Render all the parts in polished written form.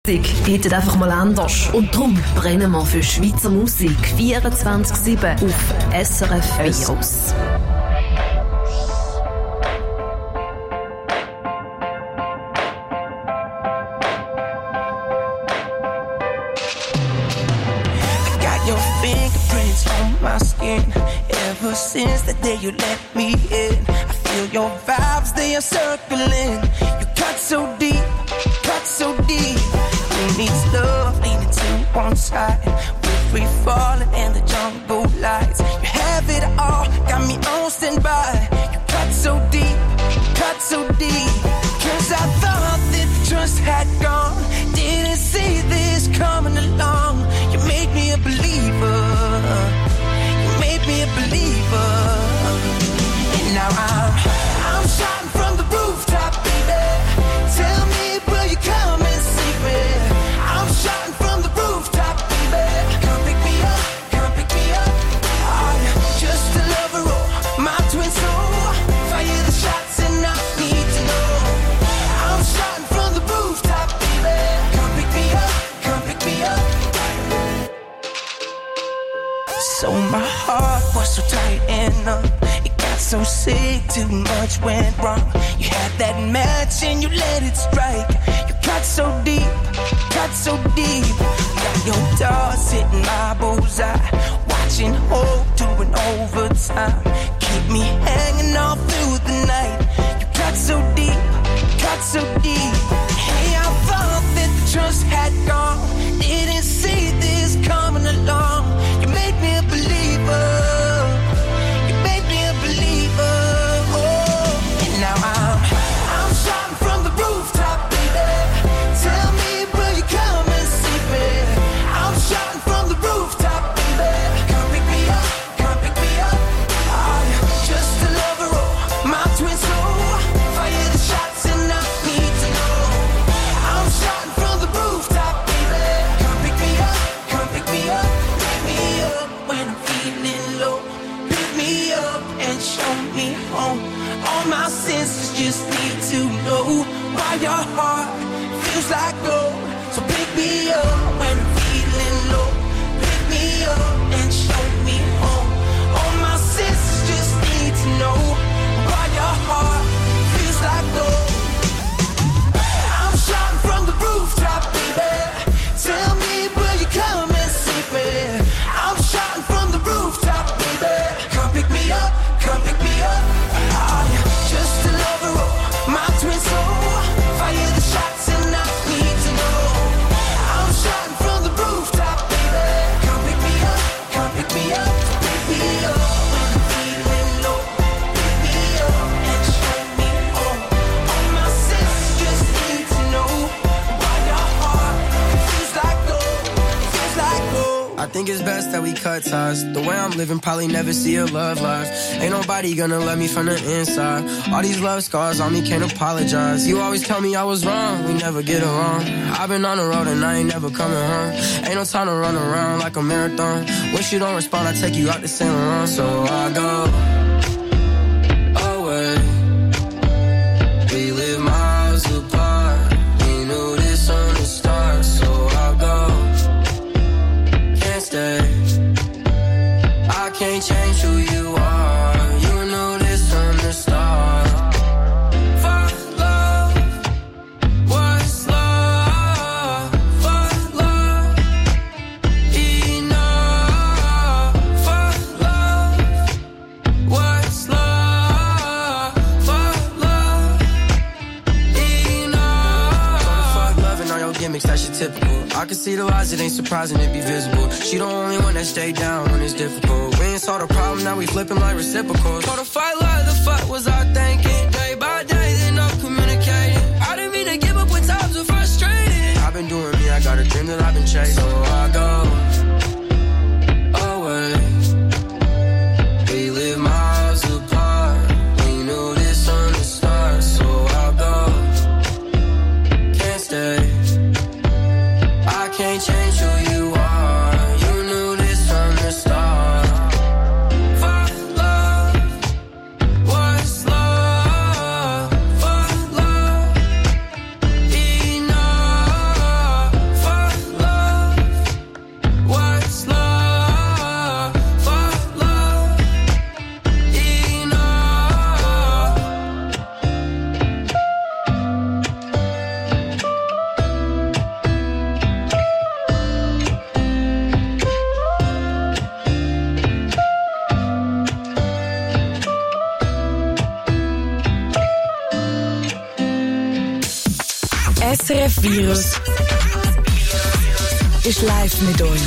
Geht einfach mal anders. Und darum brennen wir für Schweizer Musik 24/7 auf SRF Virus. Fingerprints on my skin. Ever since the day you let me in, I feel your vibes, they are circling. You cut so deep, cut so deep. Who needs love leaning to one side? We're free falling in the jungle lights. You have it all, got me on standby. You cut so deep, cut so deep. Cause I thought that the trust had gone. Didn't see this coming along. You made me a believer. You made me a believer. And now I'm shouting from the rooftop, baby. Tell me, will you come and see me? I'm shouting from the rooftop, baby. Come pick me up, come pick me up. I'm just a lover, oh, my twin soul. Fire the shots and I need to know. I'm shouting from the rooftop, baby. Come pick me up, come pick me up. So my heart was so tight and numb. It got so sick, too much went wrong. You had that match and you let it strike. You cut so deep, cut so deep. Got your dogs hitting my bullseye. Watching hope doing overtime. Keep me hanging all through the night. You cut so deep, cut so deep. Hey, I thought that the trust had gone. Didn't see this coming along. You made me a believer. You made me a believer. Oh, and now I'm shouting from the rooftop, baby. Tell me, will you come and see me? I'm shouting from the rooftop, baby. Come pick me up, come pick me up. I'm just a lover, oh, my twin soul. Fire the shots and I need to know. I'm shouting from the rooftop, baby. Come pick me up, come pick me up. Pick me up when I'm feeling low. Pick me up and show me home. All my senses just need to know why your heart feels like gold. So pick me up when I'm feeling low. Pick me up and show me home. All my senses just need to know why your heart feels like gold. I'm shouting from the rooftop, baby. Tell me, will you come and see me? I'm shouting from the rooftop, baby. Come pick me up, come pick me up. I'm just a lover, oh, my twin soul. Fire the shots and I need to know. I'm shouting from the rooftop, baby. Come pick me up, come pick me up. Pick me up when I'm feeling low. Pick me up and show me home. All my senses just need to know why your heart feels like gold, feels like gold. I think it's best that we cut ties. The way I'm living, probably never see a love life. Ain't nobody gonna love me from the inside. All these love scars on me, can't apologize. You always tell me I was wrong, we never get along. I've been on the road and I ain't never coming home. Ain't no time to run around like a marathon. When you don't respond, I take you out to Saint Laurent. So I go away. We live miles apart. We knew this on the start. So I go. Can't stay. I can't change who you are. You knew this from the start. For love, what's love? For love, enough. For love, what's love? For love, enough. Fuck loving all your gimmicks, that's your typical. I can see the lies, it ain't surprising it be visible. She the only one that stay down when it's difficult. We ain't saw the problem, now we flipping like reciprocals. Caught a fight, like the fuck was I thinking? Day by day, they no communicating. I didn't mean to give up when times were frustrating. I've been doing me, I got a dream that I've been chasing. So I go away. We live miles apart. We knew this on the start. So I'll go. Can't stay. I can't change who you are. You knew this from the start. For love, what's love? For love, enough. Musikvirus ist live mit euch.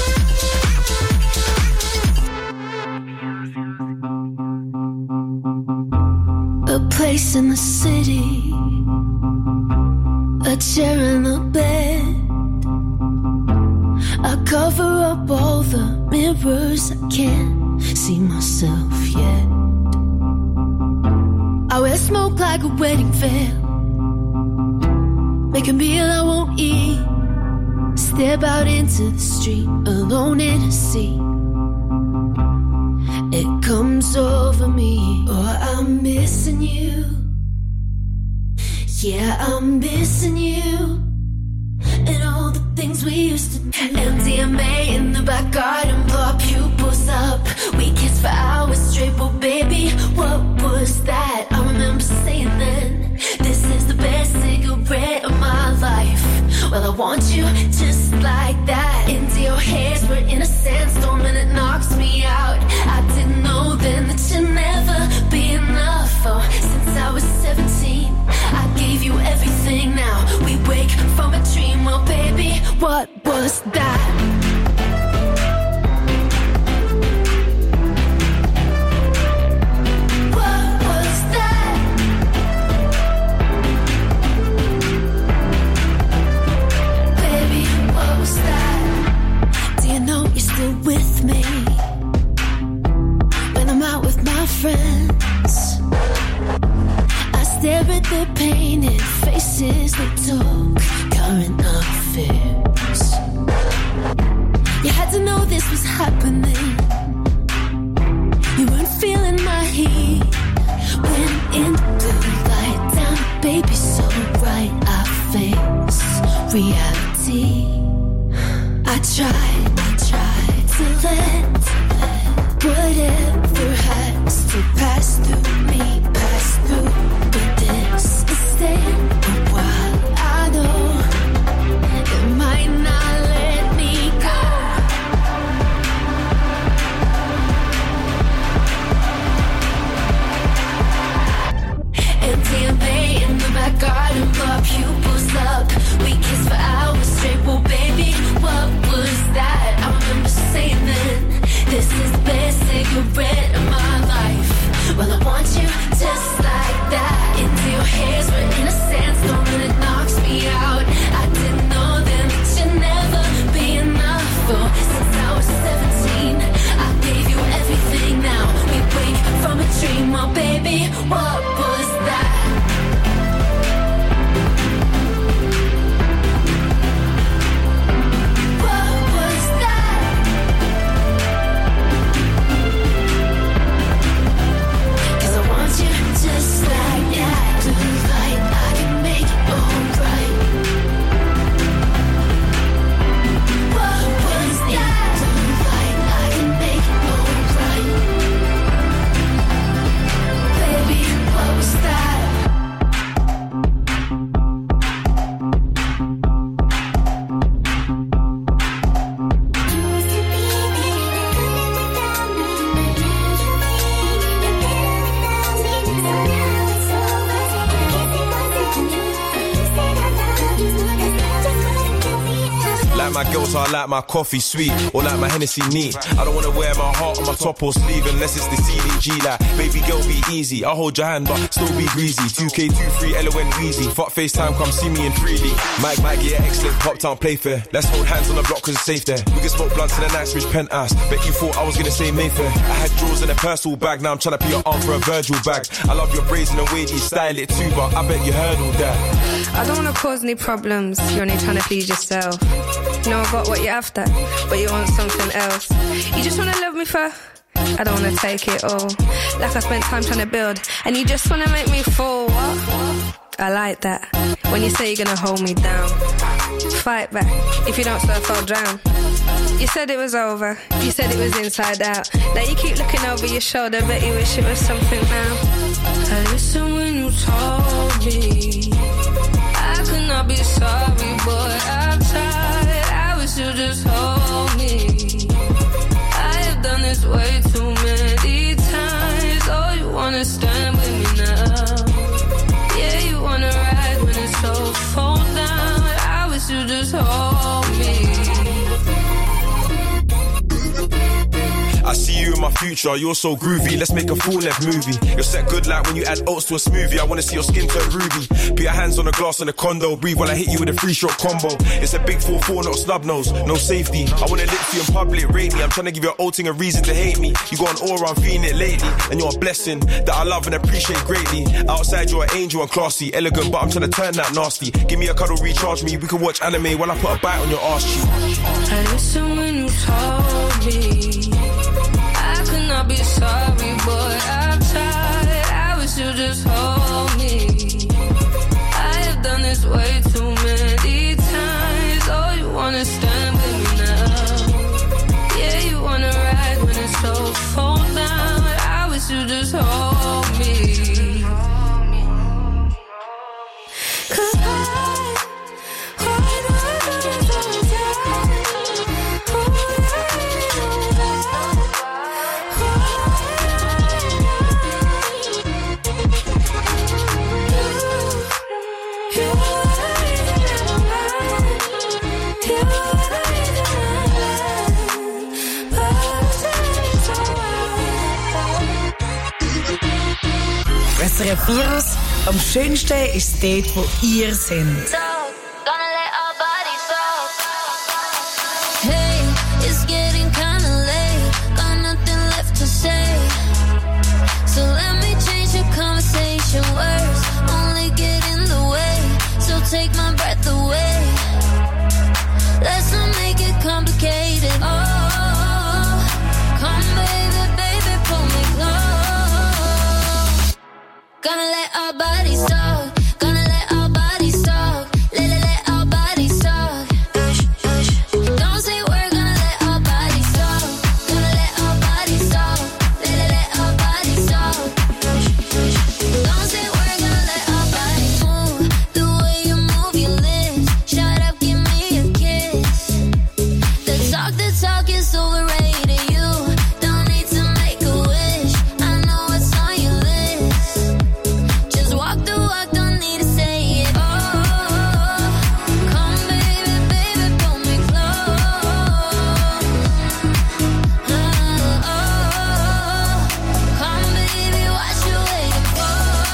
A place in the city, a chair in the bed. I cover up all the mirrors, I can't see myself yet. I wear smoke like a wedding veil, make a meal I won't eat, step out into the street, alone in a sea. It comes over me, oh, I'm missing you. Yeah, I'm missing you. And all the things we used to do. MDMA in the back garden, blow our pupils up. We kissed for hours straight, well baby, what was that? I remember saying then, this is the best cigarette of my life. Well, I want you just like that. Into your hairs, we're in a sandstorm and it knocks me out. I didn't know then that you'd never be enough. Oh, since I was 17, I gave you everything. Now we wake from a dream. Well, baby, what was that? What was that? Baby, what was that? Do you know you're still with me? When I'm out with my friends, I stare at their painted faces. They talk current affairs. You had to know this was happening. You weren't feeling my heat. Went in blue light down, baby, so right. I face reality. I tried to let whatever has to pass through me, pass through. But this is staying a while. I know it might not let me go. MDMA in the back garden, blow our pupils up. We kissed for hours straight, well baby, what was that? I remember saying then, this is the best cigarette of my life. Well, I want you just like that. Into your hairs, we're in a sandstorm and it knocks me out. I didn't know then that you'd never be enough. Oh, since I was 17, I gave you everything. Now we wake from a dream. Oh, baby, what was that? Just like that, blue light, I can make it alright. What was that? Blue light, I can make it alright. Baby, what was that? Like my girls, I like my coffee sweet, or like my Hennessy neat. I don't wanna wear my heart on my top or sleeve unless it's the CDG. Like, baby girl, be easy. I'll hold your hand, but still be greasy. 2K23, LON Weezy. Fuck FaceTime, come see me in 3D. Mike, yeah, excellent. Pop town, play fair. Let's hold hands on the block cause it's safe there. We can smoke blunts in a nice rich penthouse. Bet you thought I was gonna say Mayfair. I had drawers in a personal bag, now I'm trying to put your arm for a Virgil bag. I love your braids and the way that you style it too, but I bet you heard all that. I don't wanna cause any problems, you're only trying to please yourself. You know I got what you're after, but you want something else. You just wanna love me for, I don't wanna take it all. Like I spent time trying to build, and you just wanna make me fall. What? I like that, when you say you're gonna hold me down. Fight back, if you don't surf I'll drown. You said it was over, you said it was inside out. Now you keep looking over your shoulder, bet you wish it was something now. I listened when you told me I could not be sorry, boy, I tried. I wish you just hold me. I have done this way too many times. Oh, you wanna stand with me now? Yeah, you wanna ride when it's so fall down. just hold me. I see you in my future, you're so groovy. Let's make a full-length movie. You're set good like when you add oats to a smoothie. I wanna see your skin turn ruby. Put your hands on the glass in the condo. Breathe while I hit you with a 3-shot combo. It's a big 4-4, not a snub nose. No safety. I wanna lick you in public, rate me. I'm trying to give your old thing a reason to hate me. You got an aura, I'm feeling it lately. And you're a blessing that I love and appreciate greatly. Outside you're an angel and classy. Elegant, but I'm trying to turn that nasty. Give me a cuddle, recharge me. We can watch anime while I put a bite on your arse cheek. I listen when you told me I could not be sorry, boy, I've tried. I wish you just hold me. I have done this way too many times. Oh, you wanna stand with me now? Yeah, you wanna ride when it's so full down. I wish you just hold me. 'Cause SRF Virus. Am schönsten ist es dort, wo ihr seid. Hey, it's getting kinda late. Got nothing left to say. So let me change the conversation. Words only get in the way. So take my breath away. Let's not make it complicated. Oh, come baby, baby, pull me close. Gonna let our bodies talk. Gonna let our bodies talk. Let our bodies talk. Don't say we're gonna let our bodies talk. Gonna let our bodies talk. Let our bodies talk. Don't say we're gonna let our bodies move. The way you move your lips. Shut up, give me a kiss. The talk is overrated. You don't need to make a wish. I know what's on your list. Just walk the walk, don't need to say it. Oh, come baby, baby, pull me close. Come baby, what you waiting for?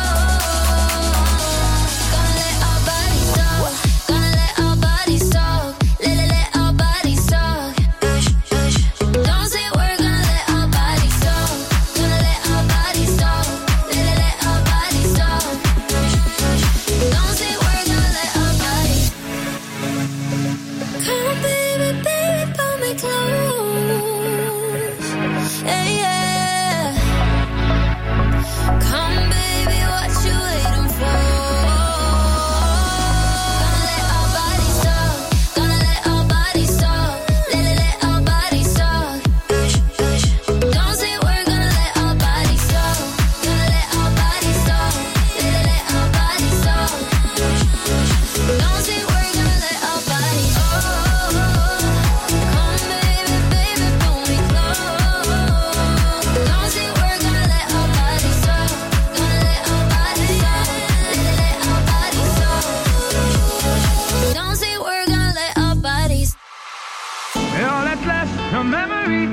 Gonna let our bodies talk. Gonna let our bodies talk. Let our bodies talk. Don't say we're gonna let our bodies talk. Gonna let our bodies talk. Let our bodies talk. Don't say we're gonna let our bodies. Come baby, baby, pull me close. Hey, yeah. Come baby, what you waiting for? Gonna let our bodies talk. Gonna let our bodies talk. Let our bodies talk. Don't say we're gonna let our bodies talk. Gonna let our bodies talk. Let our bodies talk. Don't say we're gonna let our bodies. Oh, come baby, baby, pull me close. Don't say we're gonna let our bodies talk. Gonna let our bodies talk. Let our bodies talk. Don't say we're gonna let our bodies. All that's left are memories.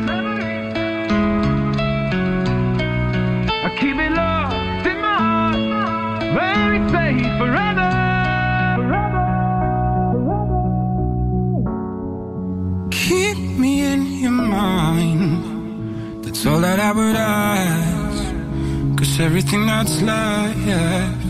I keep it locked in my heart, where it's safe forever. Keep me in your mind. That's all that I would ask. 'Cause everything that's left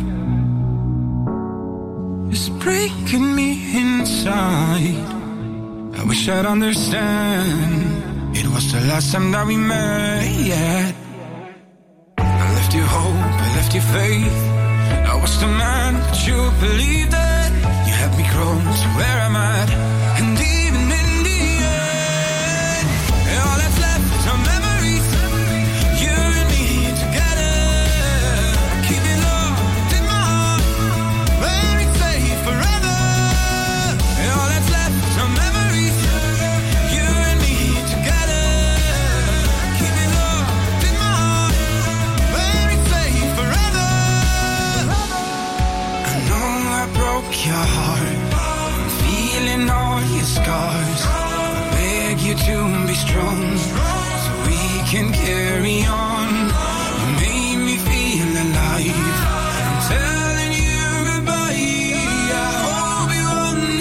is breaking me inside. I wish I'd understand. It was the last time that we met. I left you hope, I left you faith. I was the man, but you believed it. You helped me grow to where I'm at. And even in the end, all that's left are memories. You and me together. Keep it locked in my heart, where it's safe forever. All that's left are memories. You and me together. Keep it locked in my heart, where it's safe forever. I know I broke your heart. I'm feeling all all your scars. I beg you to be strong, so we can carry on. You made me feel alive. I'm telling you goodbye. I hope you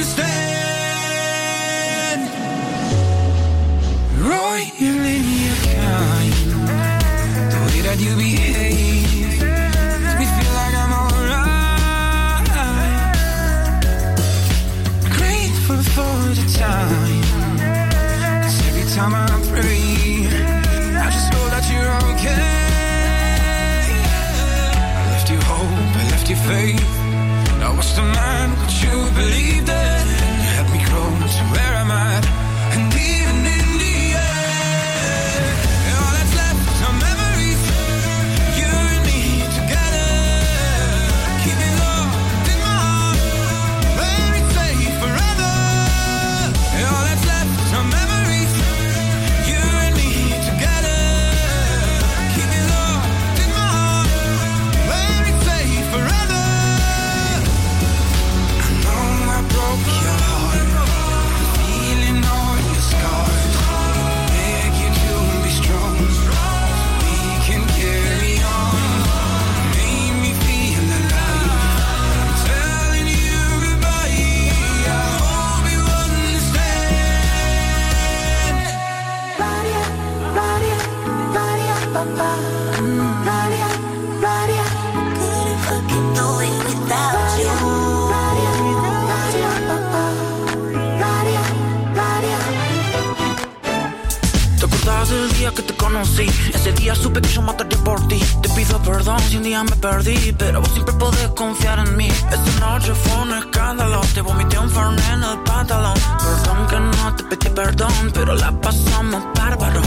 understand. Roy, you're really kind. The way that you behave makes me feel like I'm alright. Grateful for the time, 'cause every time I pray, I just know that you're okay. I left you hope, I left you faith. Now what's the man, could you believe that? You helped me grow to where I'm at. And even in the end, all that's left are memories. You and me together, keeping love in my heart, where it's safe forever. All that's left are memories. You and me together, keeping love in my heart, where it's safe forever. I know I broke your heart, feeling all your scars. Beg you to be strong, so we can carry on. Made me feel alive. I'm telling you goodbye. I hope you understand. Radia, radia, radia, papa. Radia, radia. Couldn't fucking do it without you. Radia, radia, papa. Radia, radia. ¿Te acordás del día que te conocí? Ese día supe que yo mataría por ti. Te pido perdón si un día me perdí, pero vos siempre podés confiar en mí. Esa noche fue un escándalo, te vomité un fernet en el pantalón. Perdón que no te pedí perdón, pero la pasamos bárbaro.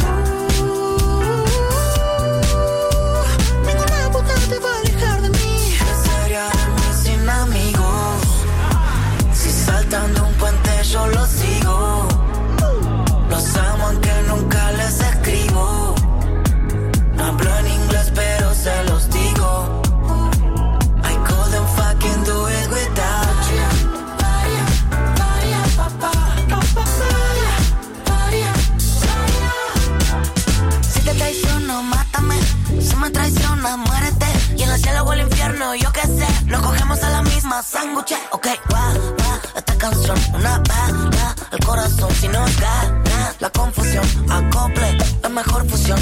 Ninguna puta te va a alejar de mí. ¿Qué sería de mí sin amigos? Si saltando un puente yo los sigo. Los amo aunque nunca les escribo. No hablo en inglés pero se los digo. I couldn't fucking do it without you. Radia, radia, papa. Papa, radia, radia, radia. Si te traiciono, mátame. Si me traicionas, muérete. Y en el cielo o el infierno, yo qué sé. Nos cogemos a la misma sándwich. Ok, va, esta canción, una bala. El corazón si nos gana. La confusión, acople, la mejor fusión.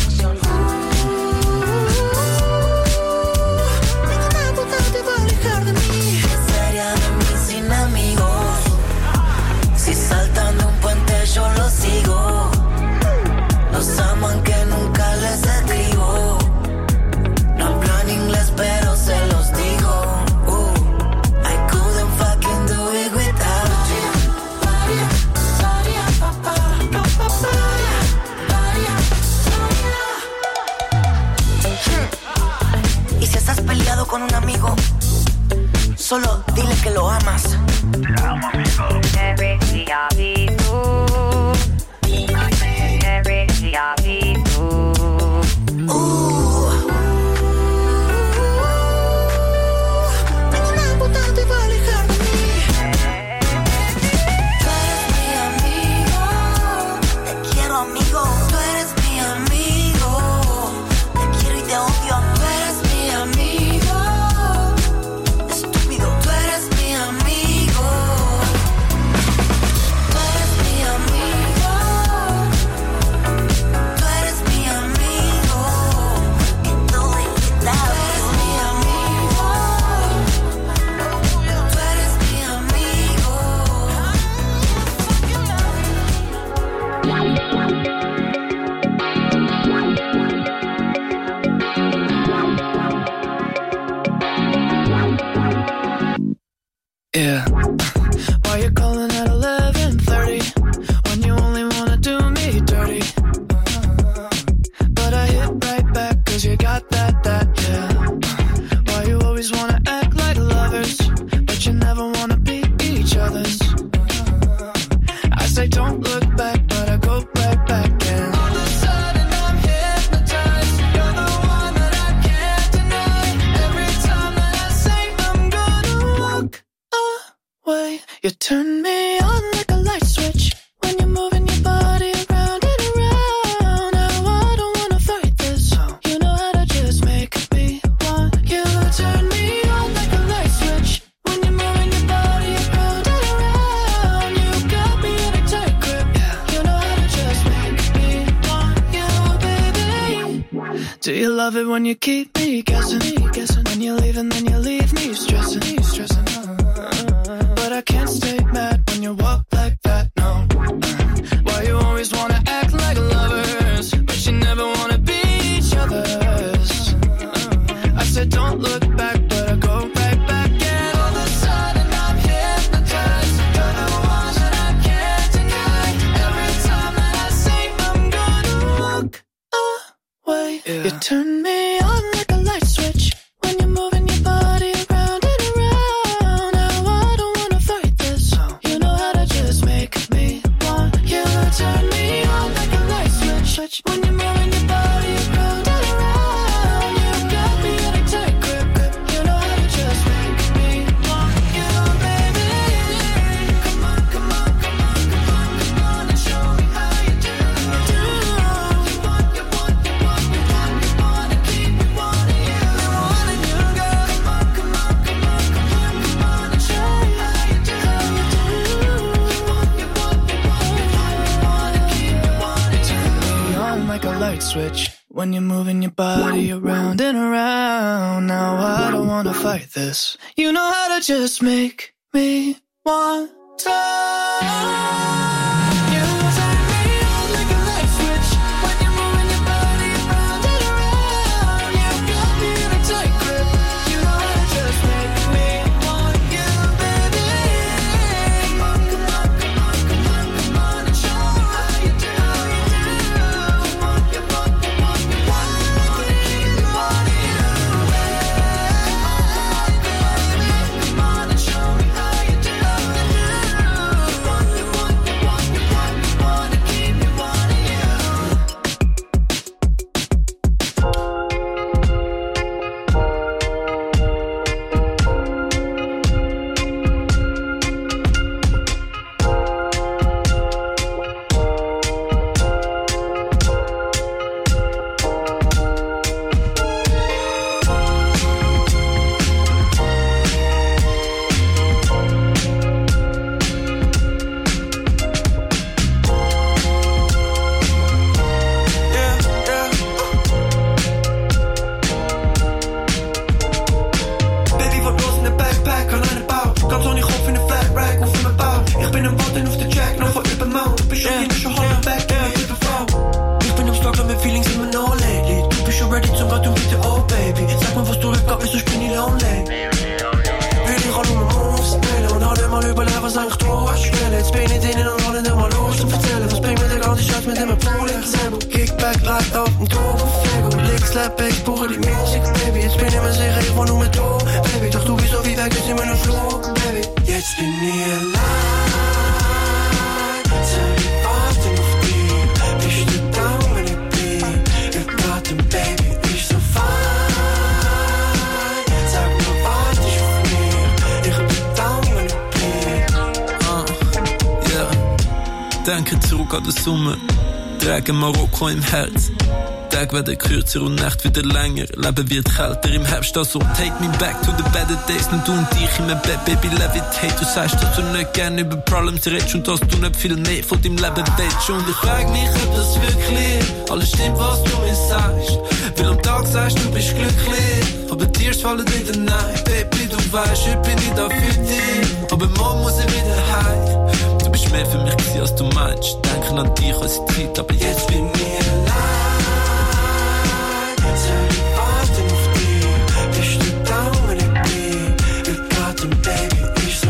Ninguna puta te va a alejar de mí. ¿Qué sería de mí sin amigos? Si saltando un puente yo los sigo. Los amo aunque nunca les escribo. No hablo en inglés pero se los digo. I couldn't fucking do it without you. Radia, radia, papa. Papa, radia, radia, radia. Y si estás peleado con un amigo, solo dile que lo amas. Every día vi tú. Every día vi tú. Ninguna puta te va a alejar de mí. Tú eres mi amigo. Te quiero, amigo. Tú eres mi amigo. Te quiero y te odio. Tú eres mi amigo. Estúpido. Tú eres mi amigo. Tú Do you love it when you keep me guessing? When you leave and then you leave me stressing. But I can't stay mad when you walk like that, no. Why you always wanna act like lovers, but you never wanna be each other's? I said don't look back, but I go right back. And all of a sudden I'm hypnotized. You're the one that I can't deny. Every time that I say I'm gonna walk away, you turn me on like a light switch. When you're moving your body around and around. Now I don't wanna fight this. You know how to just make me want you. Turn me on like a light switch. When you're moving your body around and around. You got me in a tight grip. You know how to just make me want you, baby. Come on, come on, come on, come on, come on and show me how you do. You want, you want, you want, you want, you want to keep me wanting you. Wanting you, girl. Come on, come on, come on, come on, come on and show me how you do. You want, you want, you want, you want, you want to keep me wanting you. Turn me on like a light switch. When you're moving your body around and around. Now I don't wanna fight this. You know how to just make me want to. You turn me on like a light switch. When you're moving your body around and around. You got me in a tight grip. You know how to just make me want you, baby. Come on, come on, come on, come on, come on and show me how you do. You want, you want, you want, you want, you want to keep me wanting you. Come on and show me how you do. You want, you want, you want, you want, you want to keep me wanting you. Baby, wat los in de backpack, alleen een pauw. Kan zo niet golf in de flat rack of in mijn pauw. Ik ben een wat en hoef de jack, nog wat up en mouw. Ik ben zo in de hard back, en ik heb een vrouw. Ik ben op struggle met feelings in mijn no lately. Du bist schon ready zum Gott und bitte oh baby. Sag mir, was du rückgab bist, ich bin nie lonely. Will die Rolle mit Moves spelen und alle mal überleben, was eigentlich du hast spielen. Jetzt bin ich denen und alle mal los und erzählen. Was bringt mir der ganze Schatz mit dem Pool in Sebo? Kickback, leicht auf dem Tor von Fego. Links, Slap, ich buche die Musik, baby. Jetzt bin ich mir sicher, ich wohne nur mit du, baby. Doch du bist so wie weg, ist in meinem Flug, baby. Jetzt bin ich allein. Soll ich warten auf dich? Bist du da, wenn ich bin? Ich warte, baby, ich so fein. Sag mir, warte ich auf mich? Ich bin da, wenn ich bin. Yeah. Denke zurück an den Sommer, trage Marokko im Herz. Tage werden kürzer und Nacht wieder länger. Leben wird kälter im Herbst, also take me back to the better days. Nicht du und ich in meinem Bett, baby, levitate. Du sagst, dass du nicht gerne über Problems redest und dass du nicht viel mehr von deinem Leben willst. Und ich frag mich, ob das wirklich alles stimmt, was du mir sagst. Weil am Tag sagst du, bist glücklich, aber Tears fallen in der Nacht. Baby, du weißt, heute bin ich da für dich, aber morgen muss ich wieder heim. Du bist mehr für mich gewesen, als du meinst. Denken an dich, als ich Zeit, aber jetzt bin ich allein. Soll ich warten auf dich? Bist du da, wenn ich bin? Ich warte, baby, ich so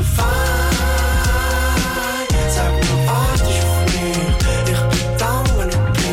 fein. Sag mir, warte ich auf mich? Ich bin da, wenn ich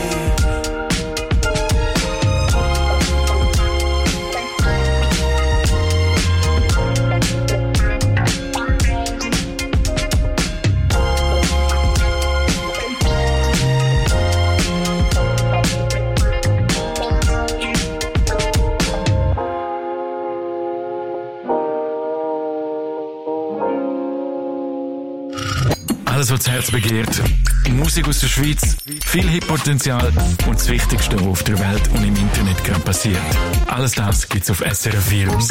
Alles, was das Herz begehrt. Musik aus der Schweiz, viel Hip-Potenzial und das Wichtigste, was auf der Welt und im Internet gerade passiert. Alles das gibt's auf SRF Virus.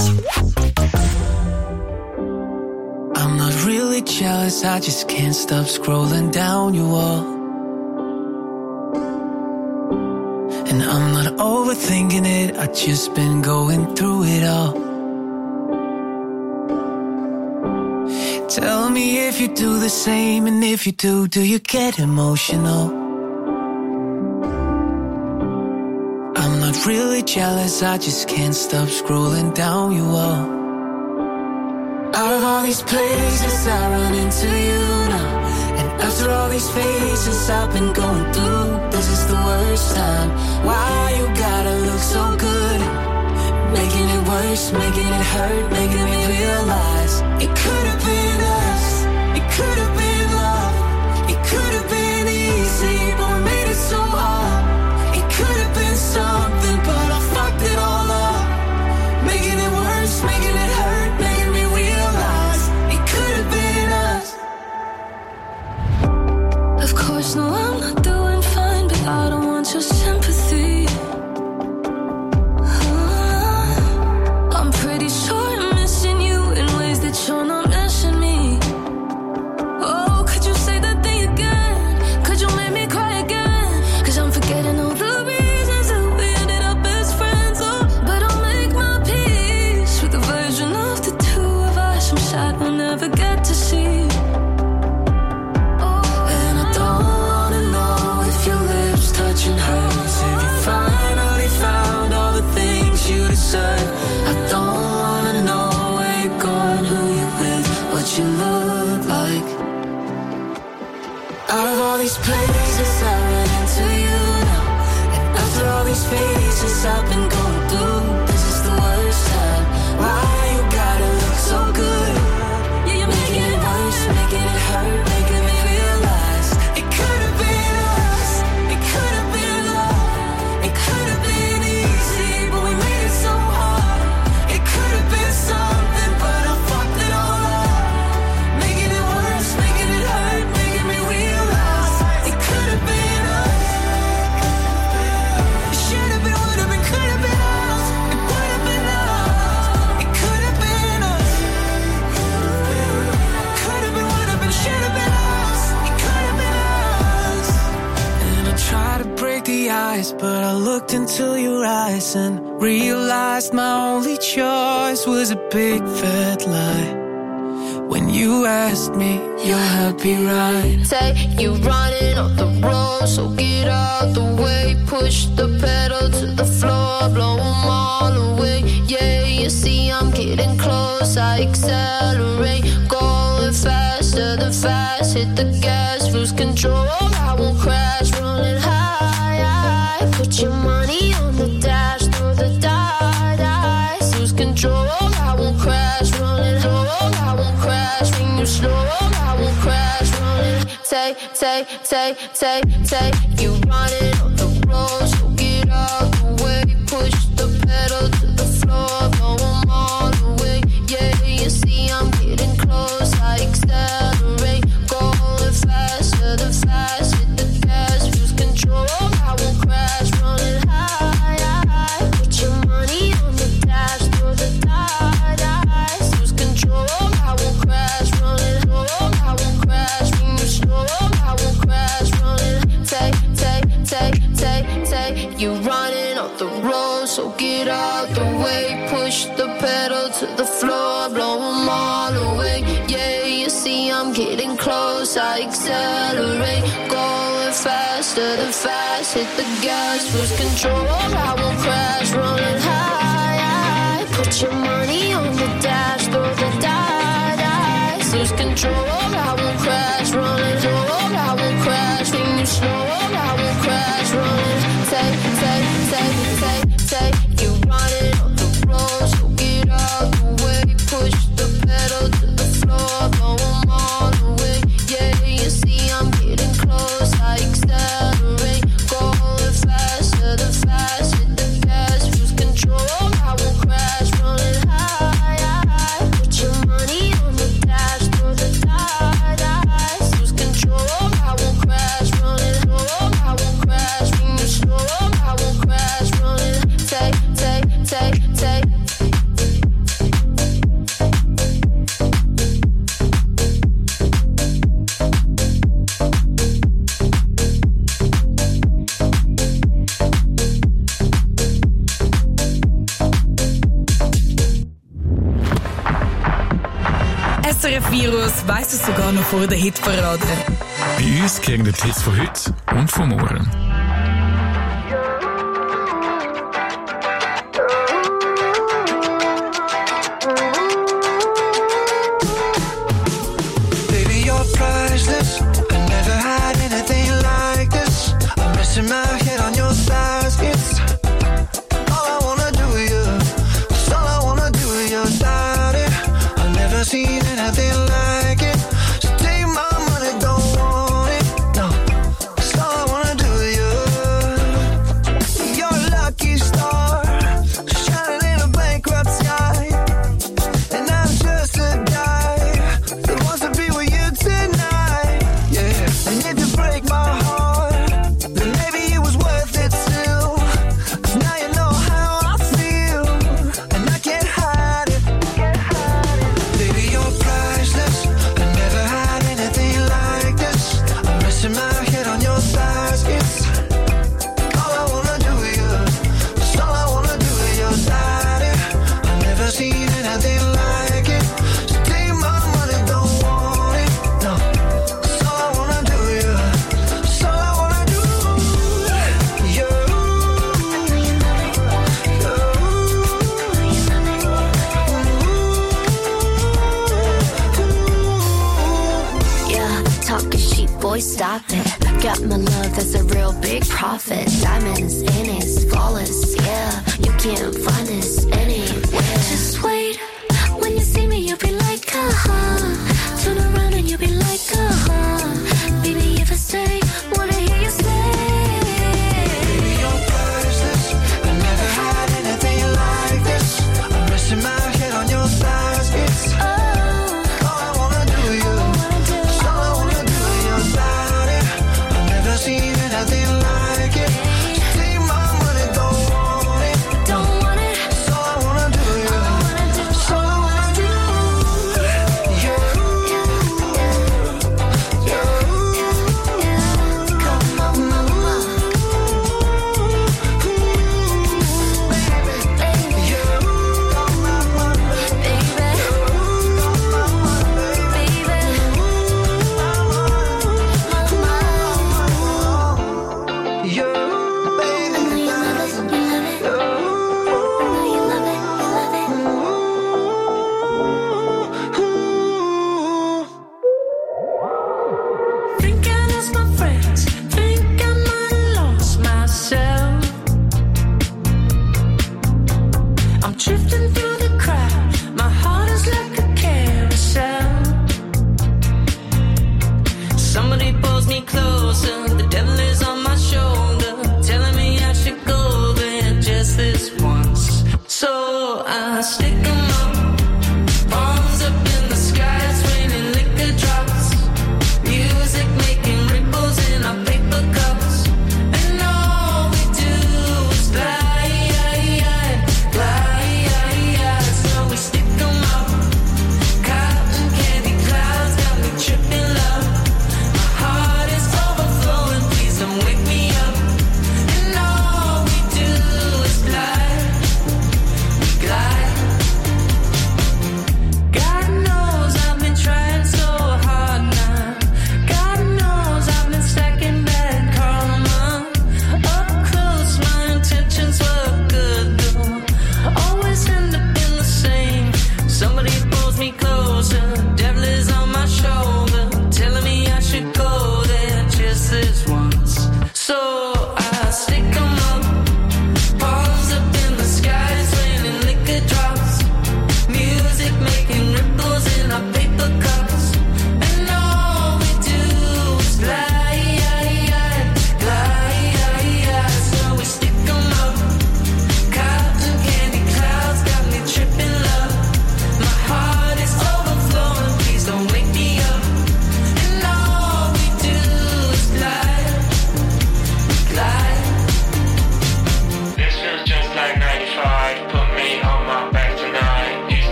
I'm not really jealous, I just can't stop scrolling down your wall. And I'm not overthinking it, I just been going through it all. Tell me if you do the same, and if you do you get emotional? I'm not really jealous, I just can't stop scrolling down your wall. Out of all these places I run into you now, and after all these phases I've been going through, this is the worst time. Why you gotta look so good, making it worse, making it hurt, making me realize it could have been us, it could have been love, it could have been easy, but we made it so hard. It could have been something, but I fucked it all up, making it worse, making it hurt, making me realize it could have been us. Of course, no, I'm not doing fine, but I don't want your sympathy. I'm pretty sure I'm missing you in ways that you're not missing me. Oh, could you say that thing again? Could you make me cry again? 'Cause I'm forgetting all the reasons that we ended up as friends. Oh, but I'll make my peace with the version of the two of us I'm sad we'll never get to see. And I don't wanna know if your lips touching hers, if you finally found all the things you deserve. I don't wanna know where you're going, who you're with, what you look like. Out of all these places I run into you now, and after all these phases I've been going through, this is the worst time. Why you gotta look so good, yeah, you're making it worse, making it hurt, making me realize it could have been us, it could have been love, it could have been easy, but we made it so hard. It could have been something, but I fucked it all up, making it worse, making it hurt, making me realize it could have been us. It should have been, would have been, could have been us. It would have been us. It could have been us. Could have been, would have been, should have been us. It could have been us. And I tried to break the ice, but I looked into your eyes and realized my only choice was a big fat lie. When you asked me, you're happy, right? Say you running off the road, so get out the way. Push the pedal to the floor, blow them all away. Yeah, you see I'm getting close, I accelerate. Going faster than fast, hit the gas, lose control. I won't crash, running high. Put your money on the dash, throw the dice, lose control. I won't crash, running low. I won't crash when you slow. I won't crash, running. Take. You running on the road, so get out the way. Push the pedal to the floor, blow them all away. Yeah, you see I'm getting close, I accelerate. Going faster than fast, hit the gas, lose control. I won't crash, running high. Put your money on the dash, throw the dice, lose control. I won't crash, running low. I won't crash when you slow. I won't crash, running. Take. You running off the road, so get out the way. Push the pedal to the floor, blow them all away. Yeah, you see I'm getting close, I accelerate. Going faster than fast, hit the gas, lose control. I won't crash, running high. Put your money on the dash, throw the dice, lose control. I won't crash, running low. I won't crash when you slow. I won't crash, running. Take. You running on the road, so get out the way. Push the pedal to the floor, blow them all away. Yeah, you see I'm getting close, I accelerate. Going faster than fast, hit the gas, lose control. I won't crash, running high. Put your money on the dash, throw the dice. Virus weiss es sogar noch vor der Hitparade. Bei uns kriegen die Hits von heute und von morgen. Baby, you're priceless. I never had anything like this. I'm resting my head on your thighs. It's all I wanna do with you. It's all I wanna do with your body. I've never seen anything like it. So take my money, don't want it. No, it's all I wanna do with you. You're a lucky star, shining in a bankrupt sky. And I'm just a guy that wants to be with you tonight. Yeah, and if you break my heart, then maybe it was worth it still. 'Cause now you know how I feel, and I can't hide it. Baby, you're priceless. I never had anything like this. I'm resting my head on your thighs. It's all I wanna do with you. It's all I wanna do with your body. I've never seen anything like it. So take my money, don't want it. No, it's all I wanna do with you. It's all I wanna do. You. Yeah, talking sheep, boy, stop it. Got my love, that's a real big profit. Diamonds in it, flawless, yeah. You can't find this anywhere. Just wait, when you see me, you'll be like, turn around and you'll be like, baby, if I stay, wanna hear you say. Baby, you're priceless. I never had anything like this. I'm resting my head on your thighs. It's all I wanna do with you. It's all I wanna do with your body. I've never seen anything like it. So take my money, don't want it. Don't want it. It's all I wanna do with you. It's all I wanna do. Yeah.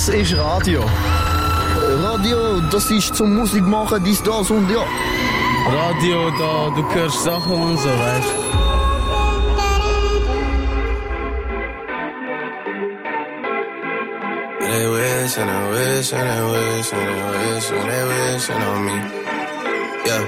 Das ist Radio. Radio, das ist zum Musik machen, dies, das und ja. Radio, da, du hörst Sachen und so, weißt du. They wish and they wish and they wish and they wish and they wishing on me. Yeah.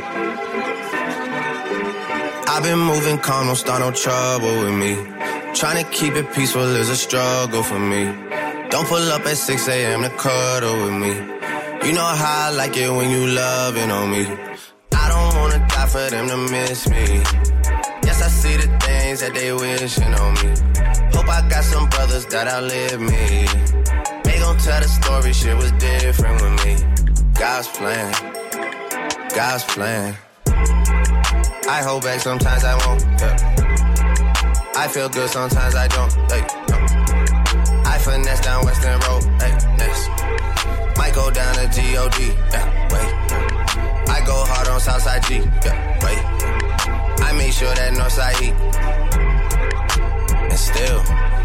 I've been moving calm, don't start no trouble with me. Trying to keep it peaceful is a struggle for me. Don't pull up at 6 a.m. to cuddle with me. You know how I like it when you loving on me. I don't wanna die for them to miss me. Yes, I see the things that they wishing on me. Hope I got some brothers that outlive me. They gon' tell the story, shit was different with me. God's plan, God's plan. I hold back, sometimes I won't, yeah. I feel good, sometimes I don't, hey, no. I finesse down Western Road, hey, next. Might go down to G.O.D., yeah, wait. I go hard on Southside G, yeah, wait. I make sure that Northside E. And still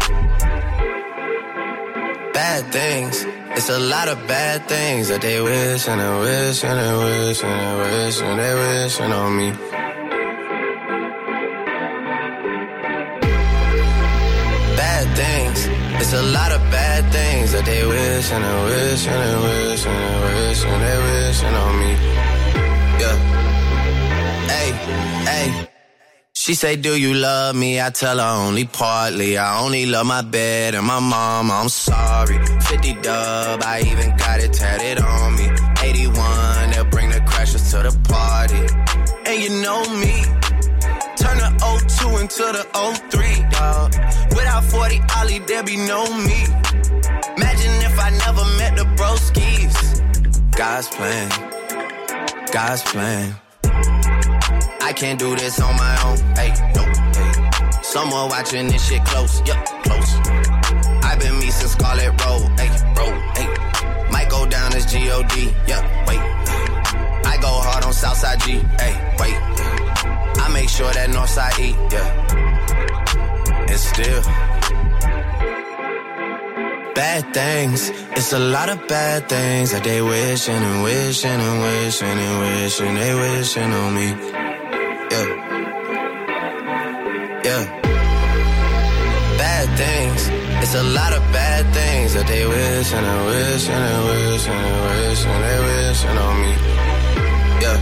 bad things. It's a lot of bad things that they wish and they wish and they wish and they wish and they wishing on me. Bad things. It's a lot of bad things that they wish and they wish and they wish and they wish and they wishing on me. Yeah. Hey, hey. She say, do you love me? I tell her only partly. I only love my bed and my mama, I'm sorry. 50 dub, I even got it tatted on me. 81, they'll bring the crashers to the party. And you know me, turn the 02 into the 03, dawg. Without 40 Ollie, there be no me. Imagine if I never met the broskies. God's plan, God's plan. I can't do this on my own, hey, nope, hey. Someone watching this shit close, yup, close. I've been me since Scarlet Road, hey, road, hey. Might go down as G.O.D., yeah, wait. I go hard on Southside G, hey, wait. I make sure that Northside E, yeah. And still bad things. It's a lot of bad things that they wishing and wishing and wishing and wishing they wishing on me. Yeah. Yeah. Bad things. It's a lot of bad things that they wish and they wish and they wish and they wish and they wishing on me. Yeah.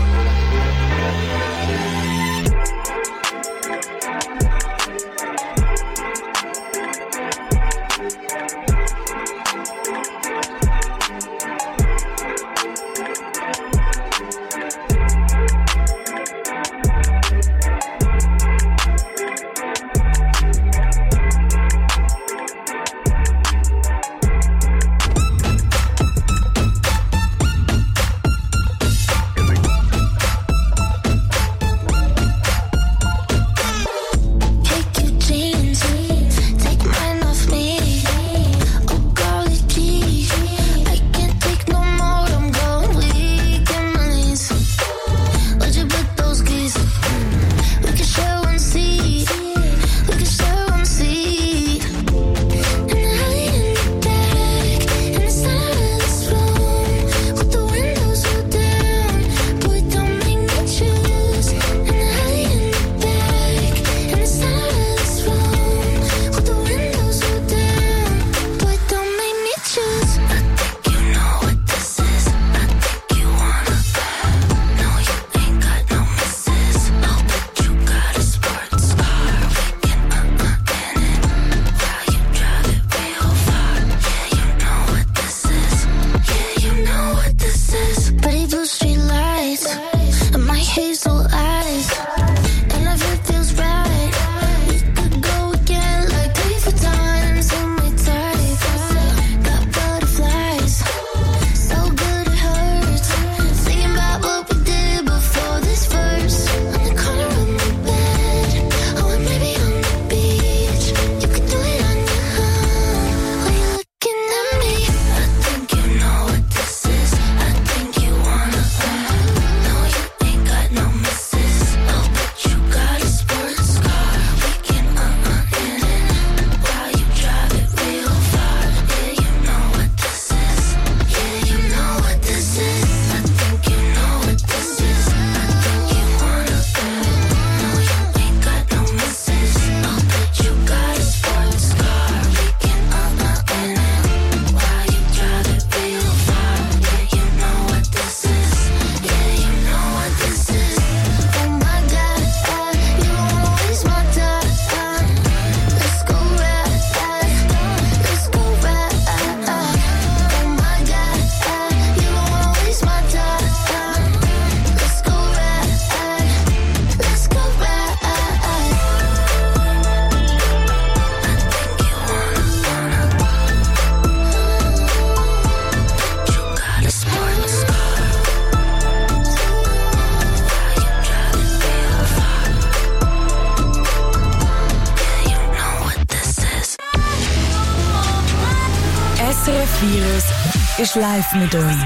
Virus ist live mit euch.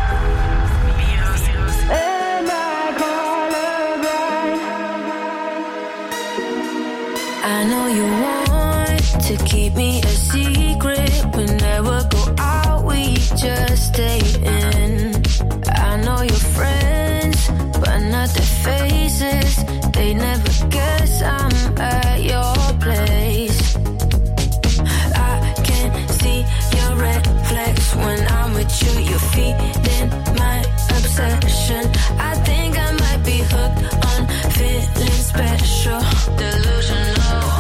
I know you want to keep me a secret. We never go out, we just stay in. I know your friends, but not their faces. They never guess I'm at your place. I can see your red flags when I'm with you. You're feeding my obsession. I think I might be hooked on feeling special. Delusional.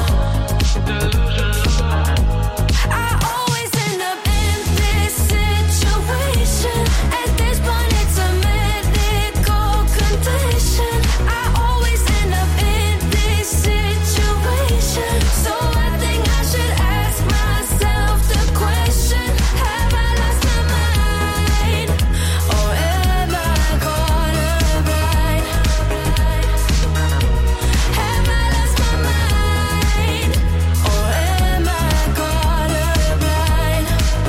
I always end up in this situation. At this point it's a medical condition. I always end up in this situation. So I think I should ask myself the question: have I lost my mind? Or am I colorblind? Have I lost my mind? Or am I colorblind?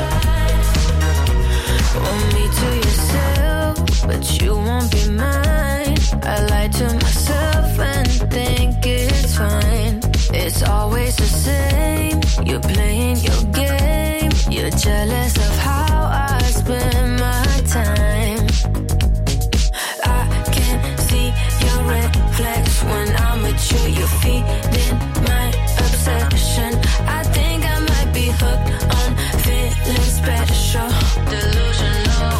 Want me to yourself, but you won't be mine. I lie to myself and think it's fine. It's always the same. You're playing your game. You're jealous of how I spend my time. I can see your red flags when I'm with you. You're feeding my obsession. I think I might be hooked on feeling special. Delusional.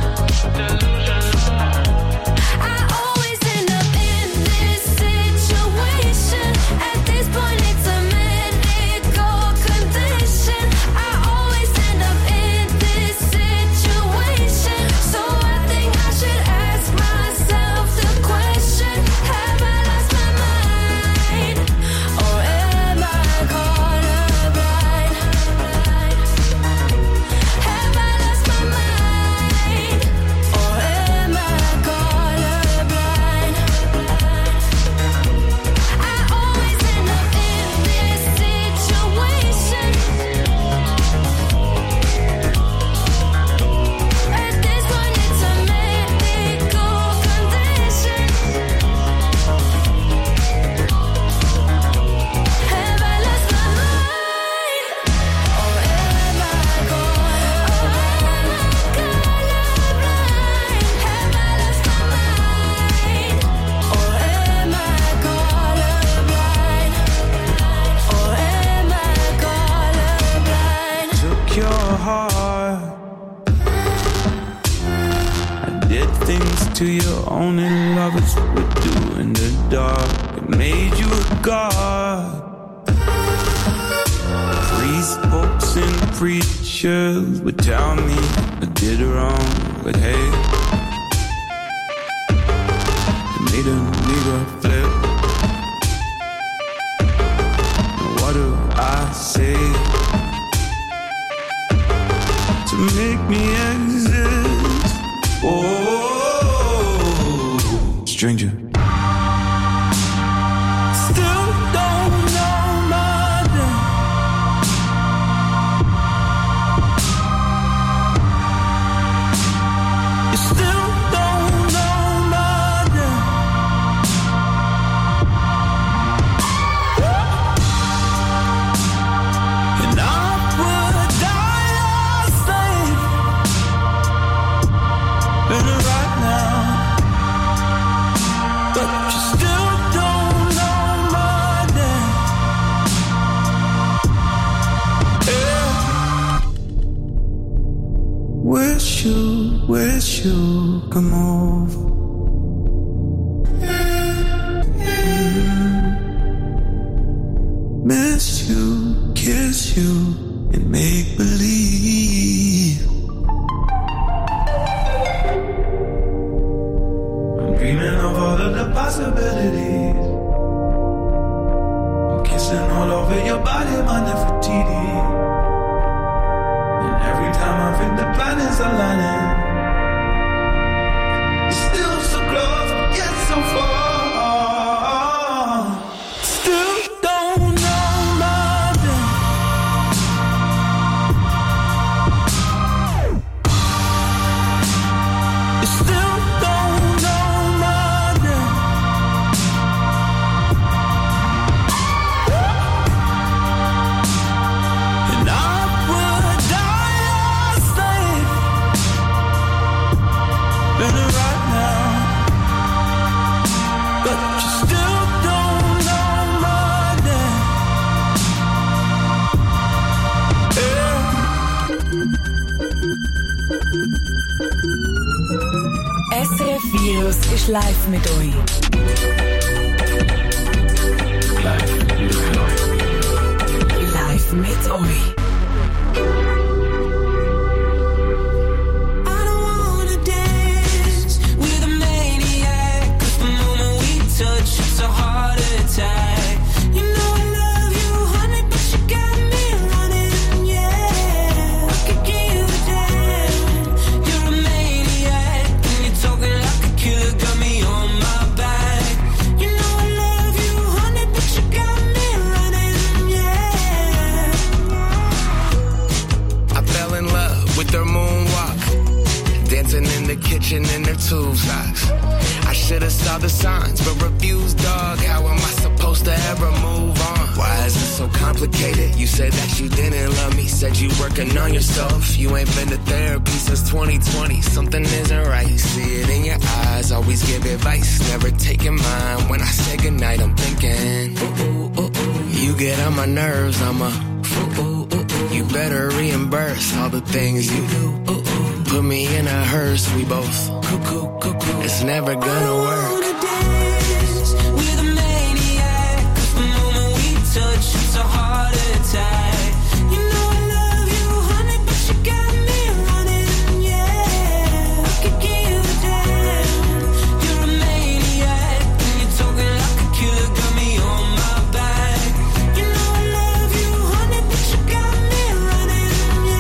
I always end up in this situation. At this point it's a medical condition. I always end up in this situation. So I think I should ask myself the question: have I lost my mind? Or am I colorblind? Have I lost my mind? Or am I colorblind? I always end up in this situation. At this point it's a medical condition. Have I lost my mind? Or am I colorblind? Have I lost my mind? Or am I colorblind? Or am I colorblind? Took your heart. I did things to you only lovers would do in the dark. It made you a god. Priests, popes, and preachers would tell me I did wrong, but hey, it made a nigga flip. What do I say to make me exist? Oh, stranger. Still don't know my name. You still don't know my name. And I would die the same. Better right now. But you still don't know my name. Yeah. Wish you come over. Miss you, kiss you, and make believe. I'm dreaming of all of the possibilities. I'm kissing all over your body, my Nefertiti. And every time I think the planets are aligning, you're still so close, yet so far. Still don't know my name. ist live mit euch. Live mit euch. It's a heart attack. You know I love you, honey, but you got me running, yeah. I could give you a damn. You're a maniac, and you're talking like a killer, got me on my back. You know I love you, honey, but you got me running, yeah. I fell in love with her moonwalk, dancing in the kitchen in her tube socks. I should've saw the signs, but refused, dog. How am I supposed to ever move on? Why is it so complicated? You said that you didn't love me, said you working on yourself. You ain't been to therapy since 2020. Something isn't right, see it in your eyes. Always give advice, never taking mine. When I say goodnight, I'm thinking, ooh, ooh, ooh. You get on my nerves, I'm a ooh, ooh, ooh. You better reimburse all the things you do. Ooh, ooh. Put me in a hearse, we both cuckoo, cuckoo. It's never gonna work. With a maniac, 'cause the moment we touch, it's a heart attack. You know I love you, honey, but you got me running, yeah. I could give you a damn. You're a maniac, and you're talking like a killer, got me on my back. You know I love you, honey, but you got me running,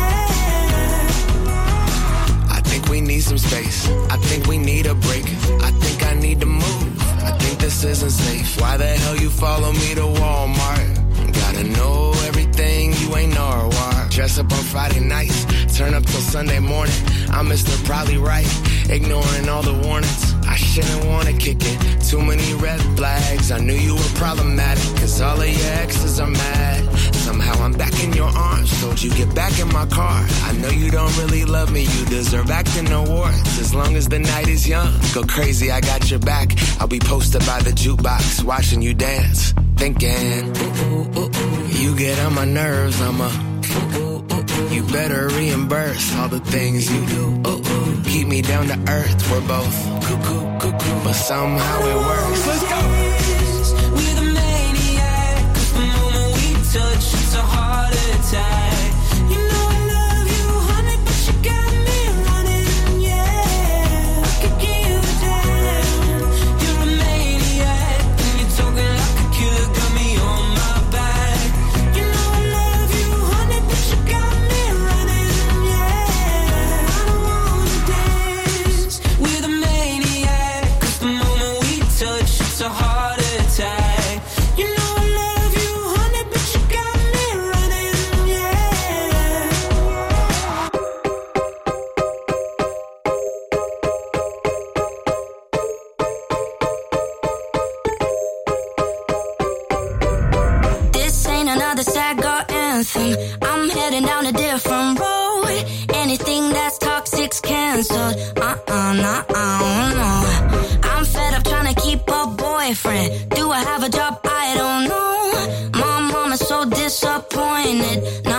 yeah. I think we need some space. I think we need a break. I think I need to move. I think this isn't safe. Why the hell you follow me to Walmart? Gotta know everything, you ain't Norwalk. Dress up on Friday nights, turn up till Sunday morning. I'm Mr. Probably Right, ignoring all the warnings. I shouldn't wanna kick it, too many red flags. I knew you were problematic, 'cause all of your exes are mad. Somehow I'm back in your arms, told you get back in my car. I know you don't really love me, you deserve acting awards. As long as the night is young, go crazy, I got your back. I'll be posted by the jukebox, watching you dance, thinking, ooh, ooh, ooh, ooh. You get on my nerves, I'm a ooh, ooh, ooh, ooh. You better reimburse all the things you do. Ooh, ooh. Keep me down to earth, we're both cuckoo, cuckoo, but somehow it works. Let's go. With a maniac, 'cause the moment we touch, it's a heart attack. You know I love you, honey, but you got me running, yeah. I could give you a damn. You're a maniac, and you're talking like a killer, got me on my back. You know I love you, honey, but you got me running, yeah. I don't wanna dance with a maniac, 'cause the moment we touch, it's a heart attack. You know I love you, honey, but you got me running, yeah. This ain't another sad girl anthem. I'm heading down a different road. Anything that's toxic's canceled. No. I'm fed up trying to keep a boyfriend. Do I have a job? I don't know. My mama's so disappointed. No.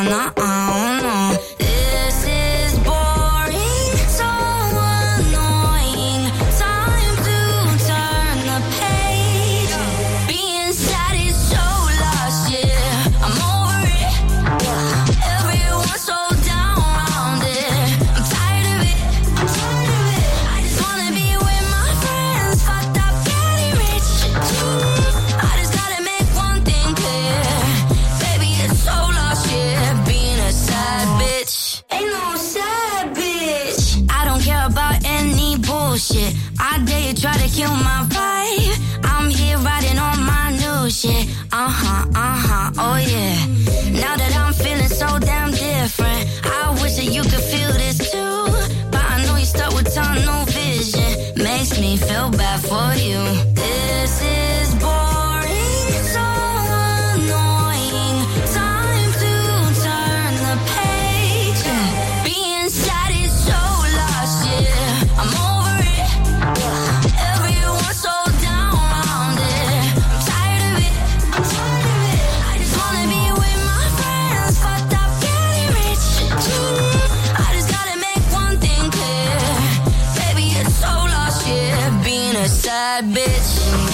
This is boring, so annoying. Time to turn the page. Being sad is so lost, yeah. I'm over it. Everyone's so down around it. I'm tired of it. I just wanna be with my friends. Fucked up, getting rich. I just gotta make one thing clear. Baby, it's so lost, yeah. Being a sad bitch. Ain't no sad bitch. I don't care about any bullshit. I dare you try to kill my vibe. I'm here riding on my new shit. Oh yeah. Now that I'm feeling so damn different, I wish that you could feel this too. But I know you're stuck with tunnel vision. Makes me feel bad for you. This is boring, so annoying. Time to turn the page. Being sad is so lost, yeah. I'm over it. Everyone's so down around it. I'm tired of it. I just wanna be with my friends. Fucked up, getting rich. I just gotta make one thing clear. Baby, it's so lost, yeah. Being a side bitch.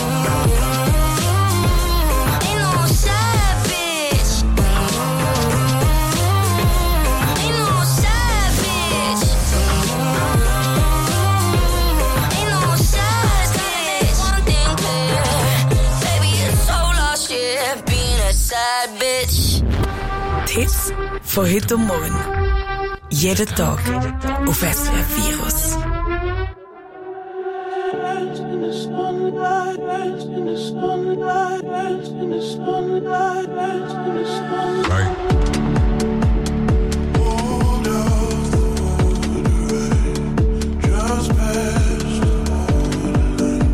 Ain't no side bitch. Ain't no side bitch. Ain't no side bitch. One thing clear, baby, it's so lost, yeah, being a side bitch. Hits voor heute Morgen. Jeden Tag auf SRF Virus. Dance in the sunlight, dance in the sunlight, dance in the sunlight, dance in the sunlight. Right. Hold up the water, just past the borderline.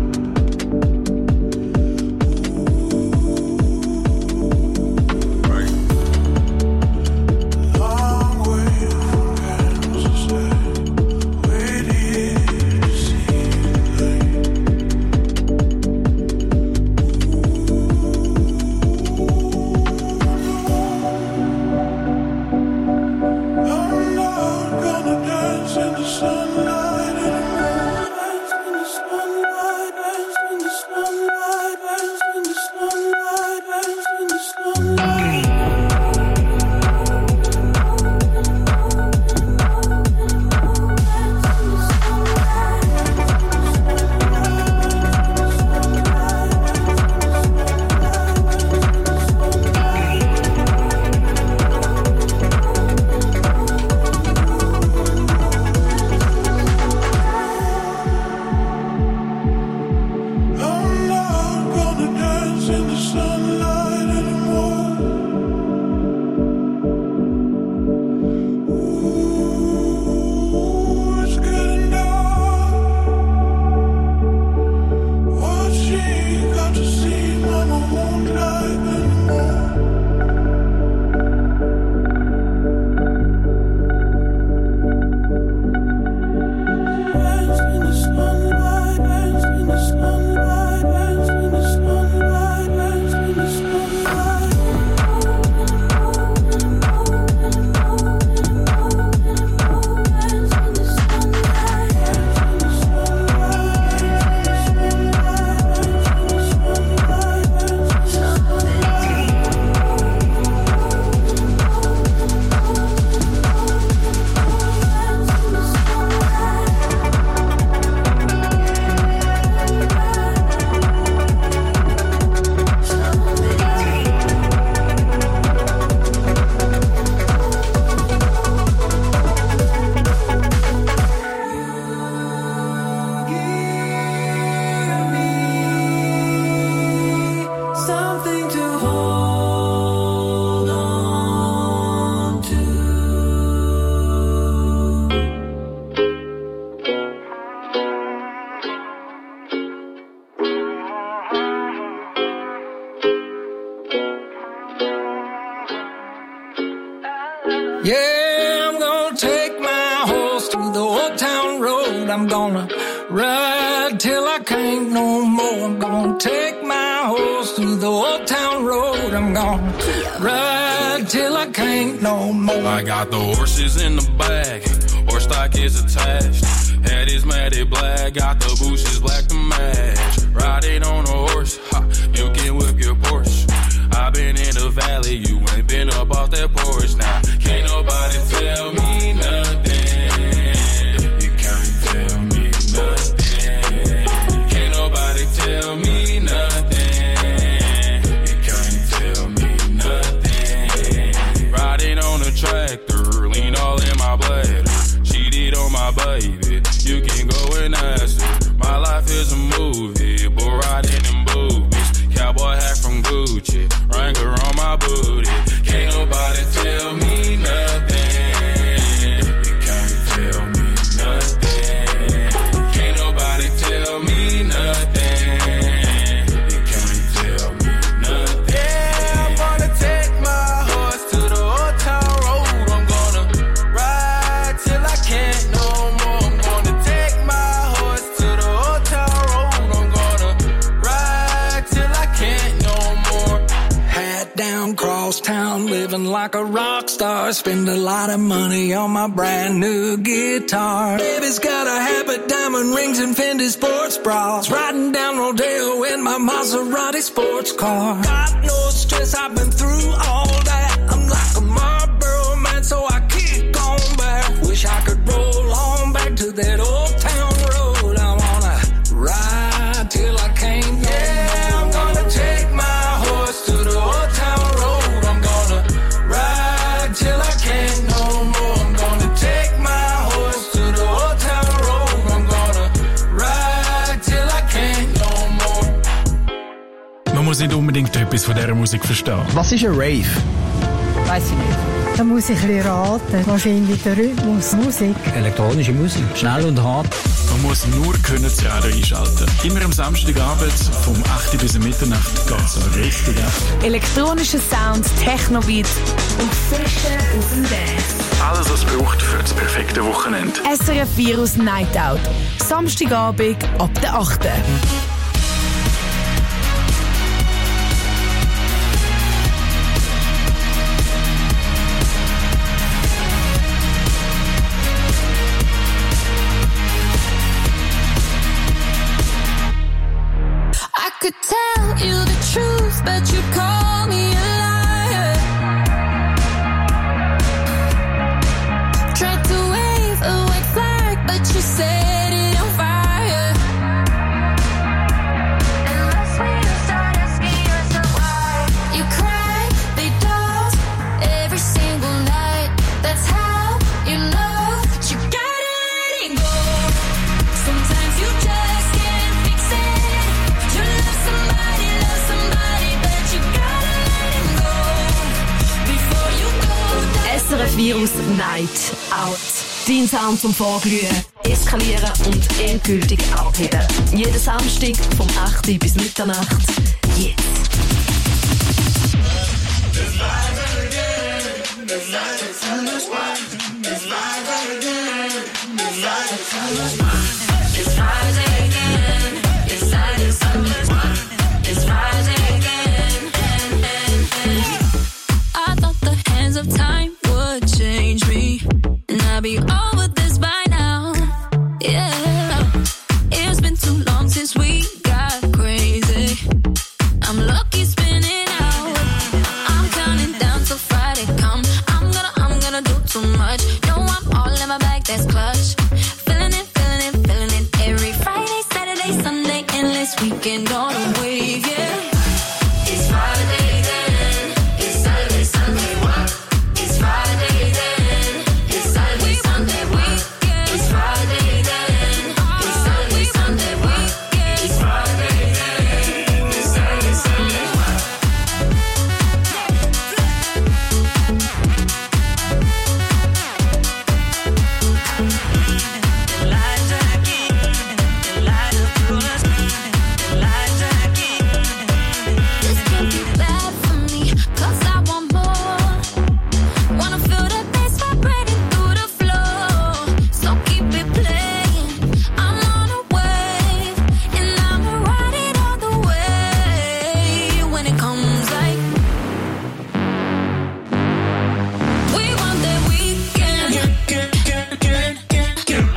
Right. Long way from Kansas City, waiting to see the light. Yeah, I'm gonna take my horse to the old town road. I'm gonna ride till I can't no more. I'm gonna take my horse to the old town road. I'm gonna ride till I can't no more. I got the horses in the bag, horse stock is attached. Head is matted black, got the bushes black to match. Riding on a horse, ha, you can whip your Porsche. I've been in the valley, you ain't been up off that porch. Now, can't nobody tell me nothing. You can't tell me nothing. Can't nobody tell me nothing. You can't tell me nothing. Riding on a tractor, lean all in my bladder. Cheated on my baby, you can go and ask her. My life is a movie, bull riding in boobies. Cowboy hat from Gucci, Wrangler on my booty. Can't nobody tell me nothing. You can't tell me nothing. Can't nobody tell me nothing. You can't tell me nothing. Yeah, I'm gonna take my horse to the old town road. I'm gonna ride till I can't no more. I'm gonna take my horse to the old town road. I'm gonna living like a rock star. Spend a lot of money on my brand new guitar. Baby's got a habit, diamond rings and Fendi sports bras. Riding down Rodeo in my Maserati sports car. Got no stress, I've been through all that. I'm like a Marlboro man, so I kick on back. Wish I could roll on back to that old town road. I wanna ride till I can't no more. I'm gonna take my horse to the old town road. I'm gonna ride till I can't no more. I'm gonna take my horse to the old town road. I'm gonna ride till I can't no more. Man muss nicht unbedingt etwas von dieser Musik verstehen. Was ist ein Rave? Weiss ich nicht. Da muss ich ein bisschen raten. Wahrscheinlich der Rhythmus, Musik. Elektronische Musik, schnell und hart. Man muss nur können das Radio einschalten. Immer am Samstagabend vom 8 bis Mitternacht geht es so richtig ab. Elektronischer Sound, Techno-Beat und frische auf dem Dance. Alles, was es braucht für das perfekte Wochenende. SRF Virus Night Out. Samstagabend ab der 8. I could tell you the truth, but you call me a liar. Tried to wave a white flag, but you set it on fire. Unless we start asking yourself why. You cry, they don't, every single night. That's how you know you gotta let it go. Sometimes you just can't fix it. You love somebody, but you gotta let him go before you go. SRF Virus Night Out. Dein Sound zum Vorglühen, eskalieren und endgültig abheben. Jeden Samstag vom 8 bis Mitternacht. Jetzt. I thought the hands of time would change me, and I'd be over this by now. Yeah, it's been too long since we got crazy. I'm lucky spinning out. I'm counting down till Friday come. I'm gonna do too much. No, I'm all in my bag, that's clutch. Feeling it. Every Friday, Saturday, Sunday, endless weekend on a wave, yeah.